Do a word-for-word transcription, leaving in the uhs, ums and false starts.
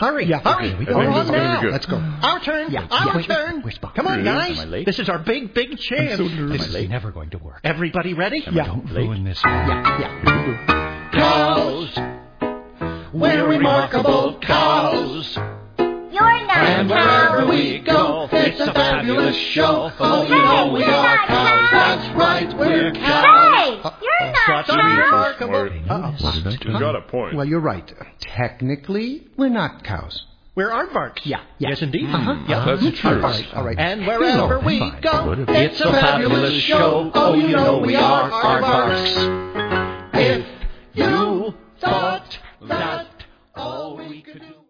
Hurry, Yeah, hurry. okay, we We're go. on now. Let's go. Our turn. Yeah, Our yeah. Wait, turn. where's Bob? Come on, Am I guys. late? This is our big, big chance. so nervous. Am I This late? is never going to work. Everybody ready? Am I Yeah. don't Don't late? ruin this. Yeah, yeah. Cows, we're remarkable cows. You're not And wherever we go, it's a fabulous show. Oh, you know we are cows. That's right, we're cows. Hey, you're not Sorry, cows. remarkable. Uh-oh. What did I do? He's got a point. Well, you're right. Technically, we're not cows. We're aardvarks. Yeah, yeah. Yes, indeed. Uh-huh. Yeah. That's true. All right, all right. And wherever No, we fine. go, What if- It's a fabulous show. Oh, you know we are aardvarks. If you thought